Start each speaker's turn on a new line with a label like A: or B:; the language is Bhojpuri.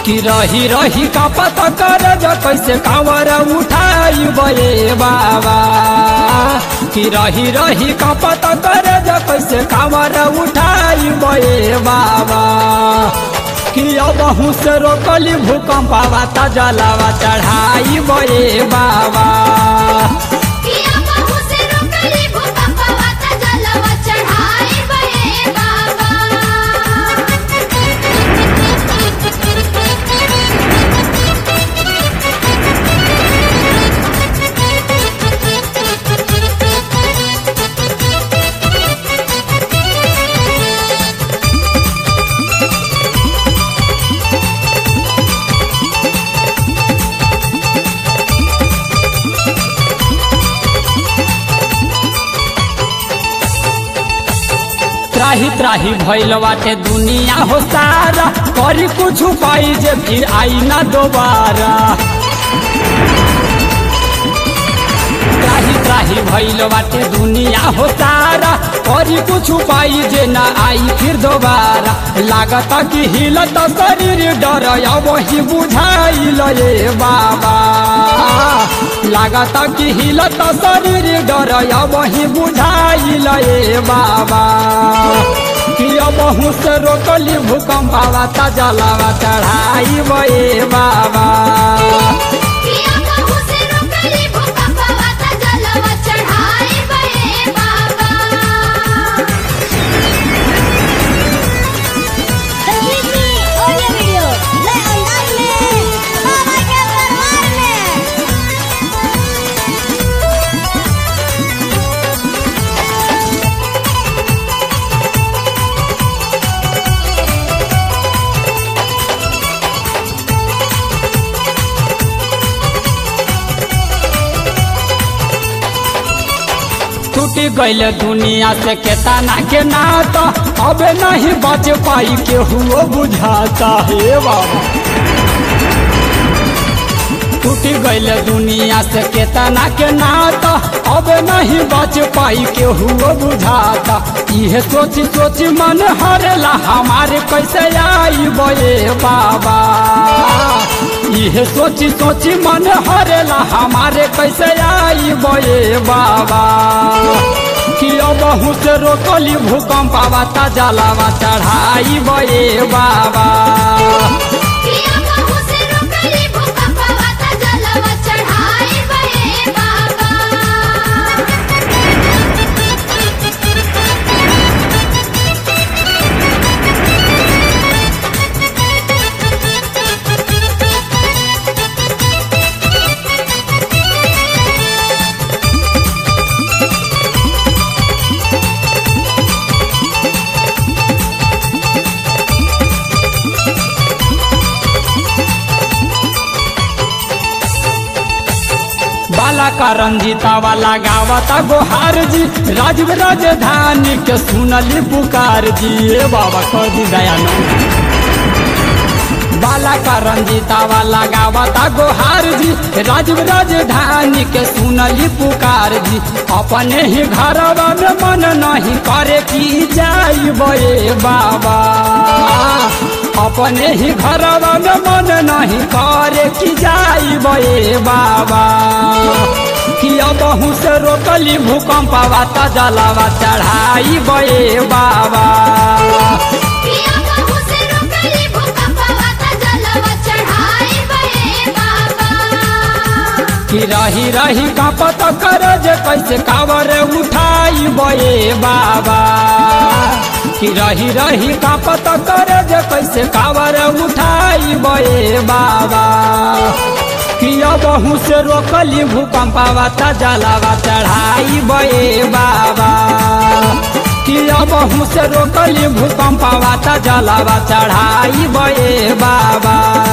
A: कि रही रही का पता कर कैसे कांवर उठाई बे बाबा। कि रही रही का पता कर कैसे कांवर उठाई बे बाबा। कि अब से रोकली भूकंप आवा जलावा चढ़ाई बे बाबा। त्राही त्राही भइल बाटे दुनिया हो सारा, करी कुछ पाई जे फिर आई ना दोबारा। त्राही त्राही भइल बाटे दुनिया हो सारा, करी कुछ पाई जे ना आई फिर दोबारा। लागत कि हिलत शरीर डर वही बुझाइल ये बाबा। लागत कि हिलत शरीर डर वही बुझाइल ये बाबा। कि अब से रोकली भूकंप आवा जलावा चढ़ाई बे बाबा। टूटी गईल दुनिया से केतना के नाता, अब नहीं बच पाई केहू बुझाता है बाबा। टूटी गईल दुनिया से केतना के नाता, अब नहीं बच पाई केहू बुझाता। यह सोच सोच मन हरेला हमारे कैसे आई बे बाबा। यह सोच सोच मन हरेला हमारे कैसे आई बे बाबा। कि अब से रोकली भूकंप आवा जलावा चढ़ाई बे बाबा। बाला का रंजीता वाला गावता गोहार जी, राजीव राजधानी के सुनली पुकार जी। बाबा कर दी दयानंद। बाला का रंजीता वाला गावता गोहार जी, राजीव राजधानी के सुनली पुकार जी। अपने ही घरवा में मन नहीं करे की जाई बे बाबा। अपने ही घरवा में मन नहीं करे की जाई बे बाबा। कि अब से रोकली भूकंप आवा जलावा चढ़ाई बे बाबा। कि रही रही का पता कर कैसे कांवर उठाई बे बाबा। कि रही रही का पता कर कैसे कांवर उठाई बे बाबा। कि अब से रोकली भूकंप आवा जलावा चढ़ाई बे बाबा। कि अब से रोकली भूकंप आवा जलावा चढ़ाई बे बाबा।